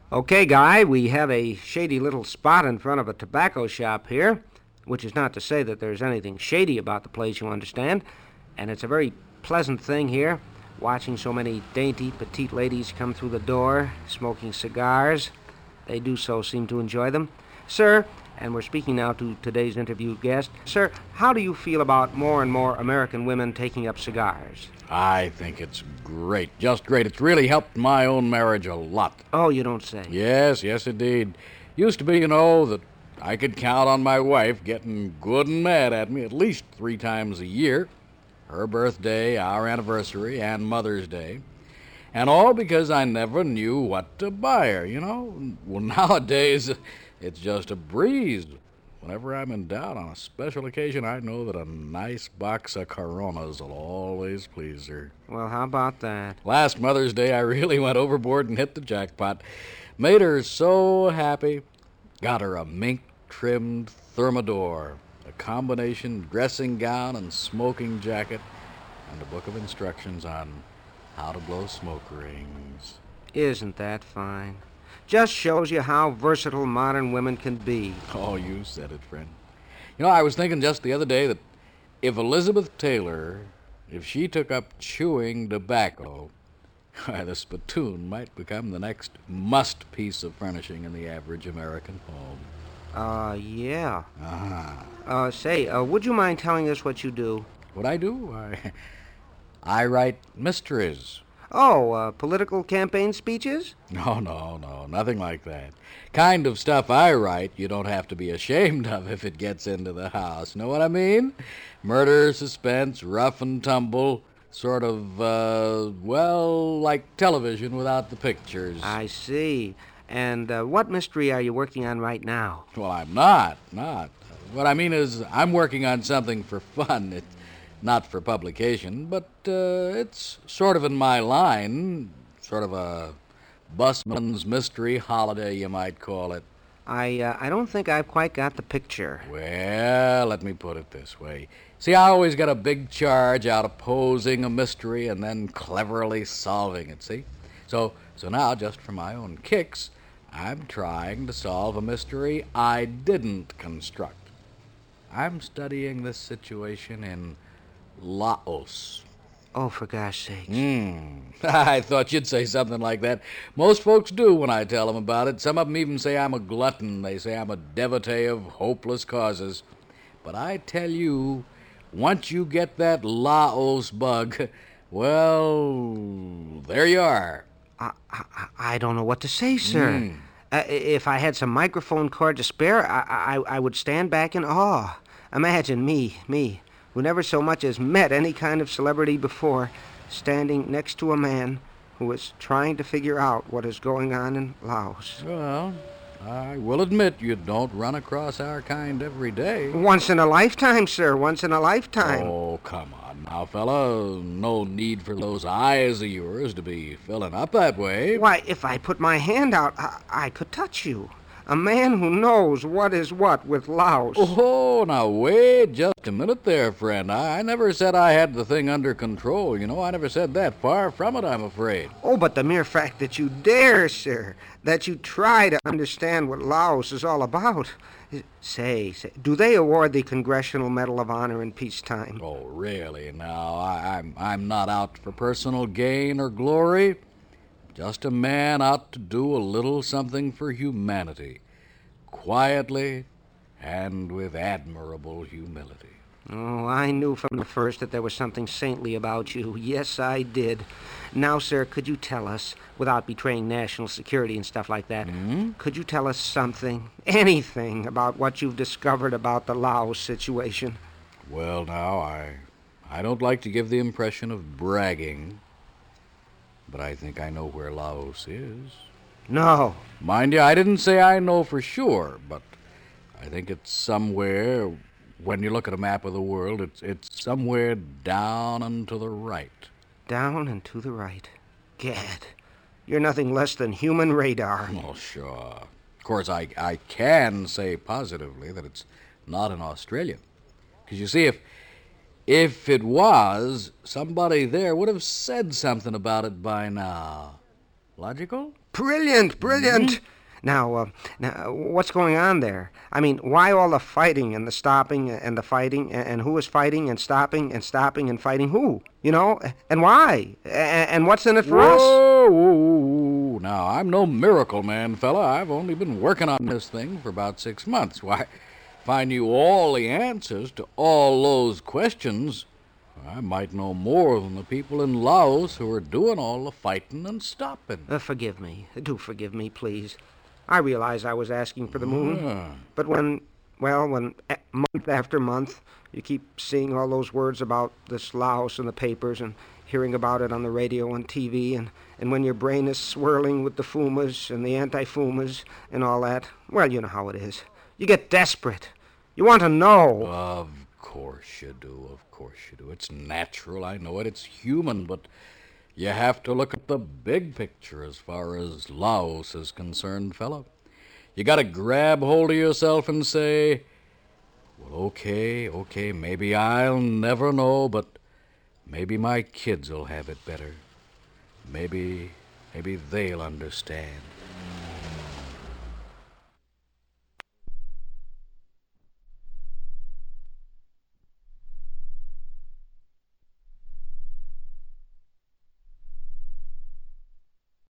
Okay, Guy, we have a shady little spot in front of a tobacco shop here, which is not to say that there's anything shady about the place, you understand. And it's a very pleasant thing here, watching so many dainty, petite ladies come through the door, smoking cigars. They do so seem to enjoy them. Sir, and we're speaking now to today's interviewed guest, sir, how do you feel about more and more American women taking up cigars? I think it's great, just great. It's really helped my own marriage a lot. Oh, you don't say. Yes, indeed. Used to be, that I could count on my wife getting good and mad at me at least 3 times a year. Her birthday, our anniversary, and Mother's Day. And all because I never knew what to buy her, Well, nowadays, it's just a breeze. Whenever I'm in doubt on a special occasion, I know that a nice box of Coronas will always please her. Well, how about that? Last Mother's Day, I really went overboard and hit the jackpot. Made her so happy. Got her a mink-trimmed Thermidor, a combination dressing gown and smoking jacket, and a book of instructions on how to blow smoke rings. Isn't that fine? Just shows you how versatile modern women can be. Oh, you said it, friend. I was thinking just the other day that if Elizabeth Taylor, if she took up chewing tobacco, the spittoon might become the next must piece of furnishing in the average American home. Yeah. Uh-huh. Would you mind telling us what you do? What I do? I write mysteries. Oh, political campaign speeches? No, nothing like that. Kind of stuff I write you don't have to be ashamed of if it gets into the house. Know what I mean? Murder, suspense, rough and tumble, sort of, like television without the pictures. I see. And what mystery are you working on right now? Well, I'm not. What I mean is I'm working on something for fun. It's not for publication, but it's sort of in my line, sort of a busman's mystery holiday, you might call it. I don't think I've quite got the picture. Well, let me put it this way. See, I always get a big charge out of posing a mystery and then cleverly solving it, see? So now, just for my own kicks, I'm trying to solve a mystery I didn't construct. I'm studying this situation in Laos. Oh, for gosh sakes. I thought you'd say something like that. Most folks do when I tell them about it. Some of them even say I'm a glutton. They say I'm a devotee of hopeless causes. But I tell you, once you get that Laos bug, well, there you are. I don't know what to say, sir. If I had some microphone cord to spare, I would stand back in awe. Imagine me, who never so much as met any kind of celebrity before, standing next to a man who is trying to figure out what is going on in Laos. Well, I will admit you don't run across our kind every day. Once in a lifetime, sir, once in a lifetime. Oh, come on now, fella. No need for those eyes of yours to be filling up that way. Why, if I put my hand out, I could touch you. A man who knows what is what with Laos. Oh, now wait just a minute there, friend. I never said I had the thing under control, I never said that. Far from it, I'm afraid. Oh, but the mere fact that you dare, sir, that you try to understand what Laos is all about. Say, do they award the Congressional Medal of Honor in peacetime? Oh, really? Now, I'm not out for personal gain or glory. Just a man out to do a little something for humanity, quietly and with admirable humility. Oh, I knew from the first that there was something saintly about you. Yes, I did. Now, sir, could you tell us, without betraying national security and stuff like that, could you tell us something, anything, about what you've discovered about the Laos situation? Well, now, I don't like to give the impression of bragging, but I think I know where Laos is. No. Mind you, I didn't say I know for sure, but I think it's somewhere, when you look at a map of the world, it's somewhere down and to the right. Down and to the right. Gad, you're nothing less than human radar. Oh, sure. Of course, I can say positively that it's not in Australia. Because you see, if it was, somebody there would have said something about it by now. Logical? Brilliant, brilliant. Now, what's going on there? I mean, why all the fighting and the stopping and the fighting, and who is fighting and stopping and fighting who? You know, and why? And what's in it for us? Whoa. Now, I'm no miracle man, fella. I've only been working on this thing for about 6 months. Why, if I knew all the answers to all those questions, I might know more than the people in Laos who are doing all the fighting and stopping. Forgive me. Do forgive me, please. I realize I was asking for the moon, but when month after month you keep seeing all those words about this Laos in the papers and hearing about it on the radio and TV, and when your brain is swirling with the fumas and the anti-fumas and all that, well, you know how it is. You get desperate. You want to know. Of course you do, of course you do. It's natural, I know it. It's human, but you have to look at the big picture as far as Laos is concerned, fella. You gotta grab hold of yourself and say, well, okay, maybe I'll never know, but maybe my kids will have it better. Maybe they'll understand.